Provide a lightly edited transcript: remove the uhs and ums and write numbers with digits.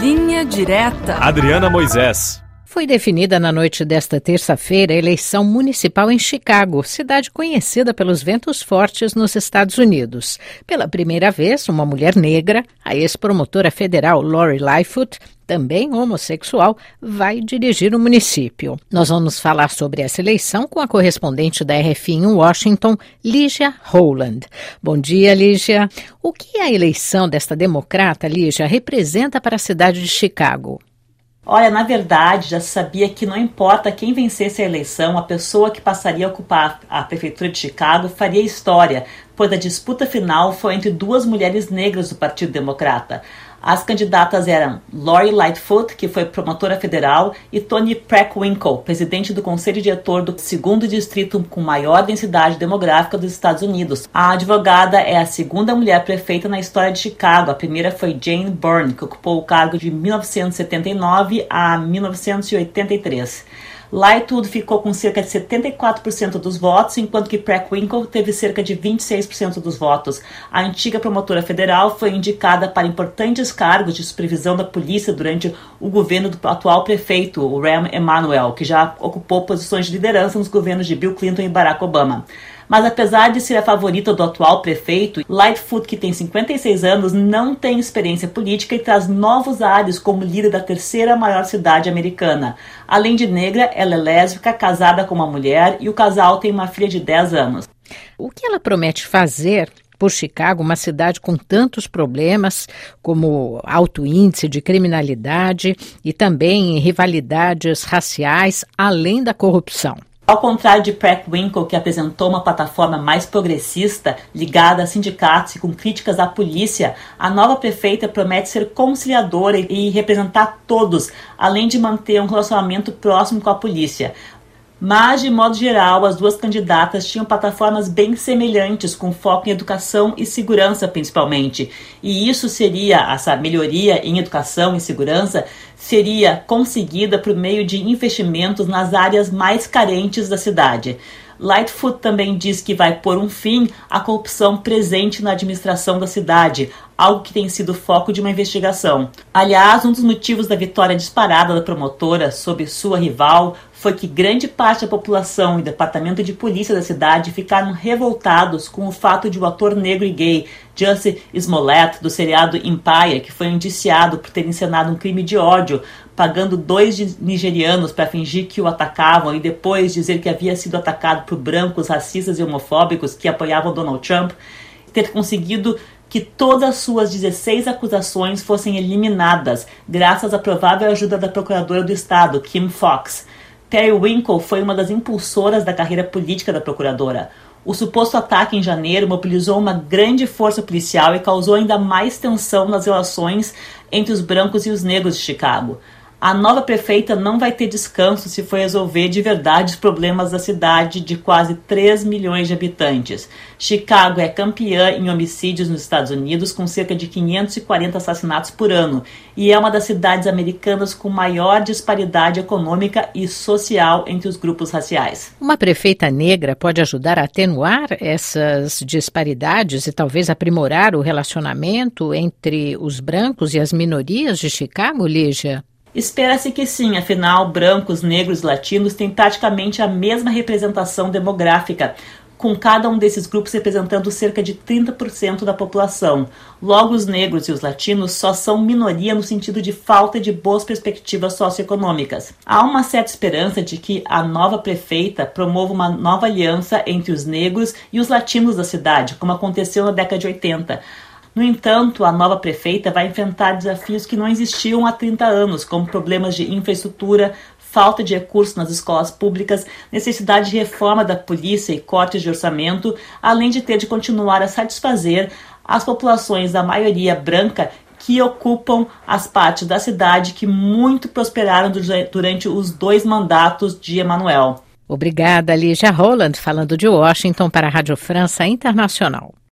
Linha Direta. Adriana Moisés. Foi definida na noite desta terça-feira a eleição municipal em Chicago, cidade conhecida pelos ventos fortes nos Estados Unidos. Pela primeira vez, uma mulher negra, a ex-promotora federal Lori Lightfoot, também homossexual, vai dirigir o município. Nós vamos falar sobre essa eleição com a correspondente da RFI em Washington, Lígia Rowland. Bom dia, Lígia. O que a eleição desta democrata, Lígia, representa para a cidade de Chicago? Olha, na verdade, já se sabia que não importa quem vencesse a eleição, a pessoa que passaria a ocupar a prefeitura de Chicago faria história, pois a disputa final foi entre duas mulheres negras do Partido Democrata. As candidatas eram Lori Lightfoot, que foi promotora federal, e Toni Preckwinkle, presidente do Conselho Diretor do 2º Distrito com maior densidade demográfica dos Estados Unidos. A advogada é a segunda mulher prefeita na história de Chicago. A primeira foi Jane Byrne, que ocupou o cargo de 1979 a 1983. Lightfoot ficou com cerca de 74% dos votos, enquanto que Preckwinkle teve cerca de 26% dos votos. A antiga promotora federal foi indicada para importantes cargos de supervisão da polícia durante o governo do atual prefeito, o Rahm Emanuel, que já ocupou posições de liderança nos governos de Bill Clinton e Barack Obama. Mas apesar de ser a favorita do atual prefeito, Lightfoot, que tem 56 anos, não tem experiência política e traz novos ares como líder da terceira maior cidade americana. Além de negra, ela é lésbica, casada com uma mulher e o casal tem uma filha de 10 anos. O que ela promete fazer por Chicago, uma cidade com tantos problemas, como alto índice de criminalidade e também rivalidades raciais, além da corrupção? Ao contrário de Preckwinkle, que apresentou uma plataforma mais progressista, ligada a sindicatos e com críticas à polícia, a nova prefeita promete ser conciliadora e representar todos, além de manter um relacionamento próximo com a polícia. Mas, de modo geral, as duas candidatas tinham plataformas bem semelhantes, com foco em educação e segurança, principalmente. E isso seria, essa melhoria em educação e segurança, seria conseguida por meio de investimentos nas áreas mais carentes da cidade. Lightfoot também diz que vai pôr um fim à corrupção presente na administração da cidade, algo que tem sido foco de uma investigação. Aliás, um dos motivos da vitória disparada da promotora sobre sua rival foi que grande parte da população e do departamento de polícia da cidade ficaram revoltados com o fato de o ator negro e gay Jussie Smollett, do seriado Empire, que foi indiciado por ter encenado um crime de ódio, pagando 2 nigerianos para fingir que o atacavam e depois dizer que havia sido atacado por brancos racistas e homofóbicos que apoiavam Donald Trump, ter conseguido que todas as suas 16 acusações fossem eliminadas, graças à provável ajuda da procuradora do estado, Kim Foxx. Preckwinkle foi uma das impulsoras da carreira política da procuradora. O suposto ataque em janeiro mobilizou uma grande força policial e causou ainda mais tensão nas relações entre os brancos e os negros de Chicago. A nova prefeita não vai ter descanso se for resolver de verdade os problemas da cidade de quase 3 milhões de habitantes. Chicago é campeã em homicídios nos Estados Unidos, com cerca de 540 assassinatos por ano, e é uma das cidades americanas com maior disparidade econômica e social entre os grupos raciais. Uma prefeita negra pode ajudar a atenuar essas disparidades e talvez aprimorar o relacionamento entre os brancos e as minorias de Chicago, Lígia? Espera-se que sim, afinal, brancos, negros e latinos têm praticamente a mesma representação demográfica, com cada um desses grupos representando cerca de 30% da população. Logo, os negros e os latinos só são minoria no sentido de falta de boas perspectivas socioeconômicas. Há uma certa esperança de que a nova prefeita promova uma nova aliança entre os negros e os latinos da cidade, como aconteceu na década de 80. No entanto, a nova prefeita vai enfrentar desafios que não existiam há 30 anos, como problemas de infraestrutura, falta de recursos nas escolas públicas, necessidade de reforma da polícia e cortes de orçamento, além de ter de continuar a satisfazer as populações da maioria branca que ocupam as partes da cidade que muito prosperaram durante os 2 mandatos de Emanuel. Obrigada, Lígia Rowland, falando de Washington para a Rádio França Internacional.